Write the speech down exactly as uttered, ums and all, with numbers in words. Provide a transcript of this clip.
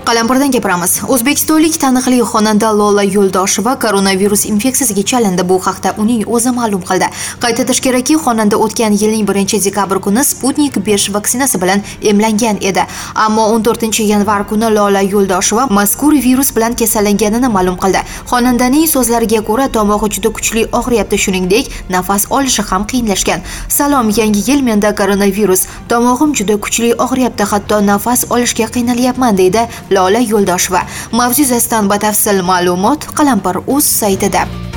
Qalampirdan gapiramiz. O'zbekistonlik taniqli xonanda Lola Yo'ldosheva koronavirus infeksiyasiga chalindi. Bu haqda uning o'zi ma'lum qildi. Qayd etish kerakki, xonanda o'tgan yilning birinchi dekabr kuni Sputnik besh vaksinasi bilan emlangan edi. Ammo o'n to'rtinchi yanvar kuni Lola Yo'ldosheva mazkur virus bilan kasallanganini ma'lum qildi. Xonandaning so'zlariga ko'ra, tomog'i juda kuchli og'riyapti, shuningdek, nafas olishi ham qiyinlashgan. Salom, yangi yil menda koronavirus. Tomog'im juda kuchli og'riyapti, hatto nafas olishga qiynalyapman, deydi Lola Yo'ldosheva. Mavzu yuzasidan batafsil ma'lumot Qalampir.uz saytida.